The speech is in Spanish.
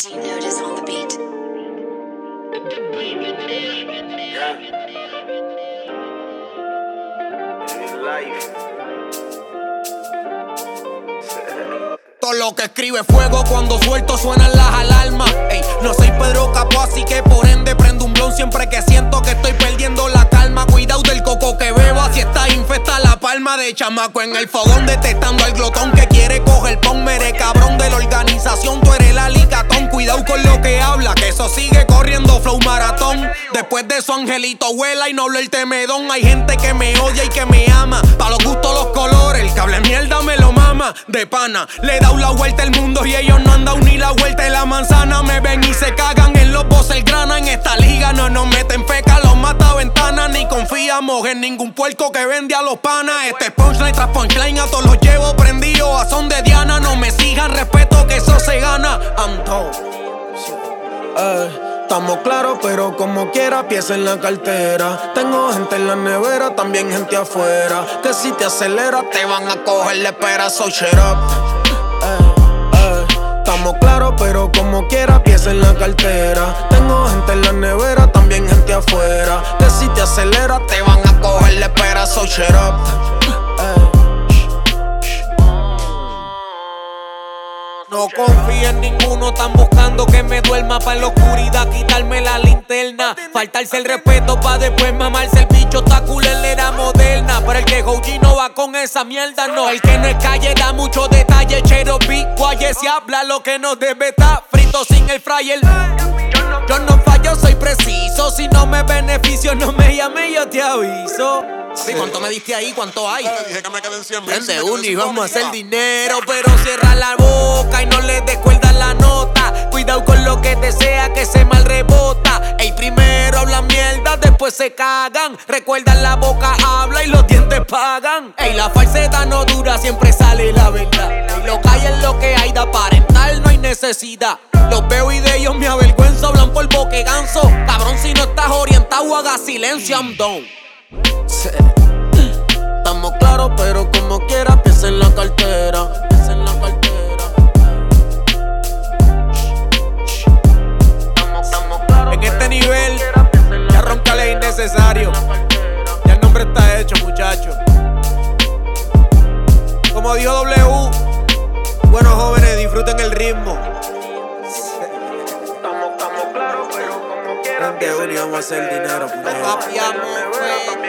Deep Notice on the beat. Todo lo que escribe fuego cuando suelto suenan las alarmas. Ey, no soy Pedro Capó, así que por ende prendo un blon siempre que siento que estoy perdiendo la calma. Cuidado del coco que bebo, así está infesta la palma de chamaco en el fogón, detestando al glotón que quiere coger pon. Mere cabrón de la organización, tú eres el alicatón. Cuidado con lo que habla, que eso sigue corriendo flow maratón. Después de eso Angelito vuela y no habla el temedón. Hay gente que me odia y que me ama, pa' los gustos los colores, el que hable mierda me lo mama. De pana, le da la vuelta al mundo y ellos no han dado ni la vuelta de la manzana. Me ven y se cagan en los bosses el grana. En esta liga no nos meten feca, los mata ventana. Ni confiamos en ningún puerco que vende a los panas. Este es punchline tras punchline, a todos los llevo prendidos a son de Diana. No me sigan, respeto que eso se gana. Ando. Estamos claros, pero como quiera, pieza en la cartera. Tengo gente en la nevera, también gente afuera, que si te acelera te van a coger la espera. So shut up. Estamos claros, pero como quiera, pieza en la cartera. Tengo gente en la nevera, también gente afuera, que si te acelera te van a coger la espera. So shut up. No confío en ninguno, están buscando que me duerma pa' en la oscuridad, quitarme la linterna. Faltarse el respeto pa' después mamarse el bicho, está cool en la era moderna. Pero el que OG no va con esa mierda, no. El que no es calle da mucho detalle, Cherokee, guaye si habla lo que no debe estar frito sin el fryer. Yo no fallo, soy preciso, si no me beneficio no me llame, yo te aviso. Sí. ¿Cuánto me diste ahí? ¿Cuánto hay? Dije que me queden 100 mil. Prende uno y vamos a hacer dinero, pero cierra la boca y no le descuerdas la nota. Cuidado con lo que desea que se mal rebota. Ey, primero hablan mierda, después se cagan. Recuerda, la boca habla y los dientes pagan. Ey, la falsedad no dura, siempre sale la verdad. Ey, lo que hay es lo que hay, de aparentar no hay necesidad. Los veo y de ellos me avergüenzo, hablan por boque ganso. Cabrón, si no estás orientado, haga silencio, I'm done. Estamos claros, pero como quiera, piensa en la cartera. Piensa en la cartera. Estamos claros, en este nivel, ya roncale es innecesario. Ya el nombre está hecho, muchachos. Como dijo W, buenos jóvenes, disfruten el ritmo. Estamos claros, pero como quiera, piensa en la cartera. Vamos a hacer dinero.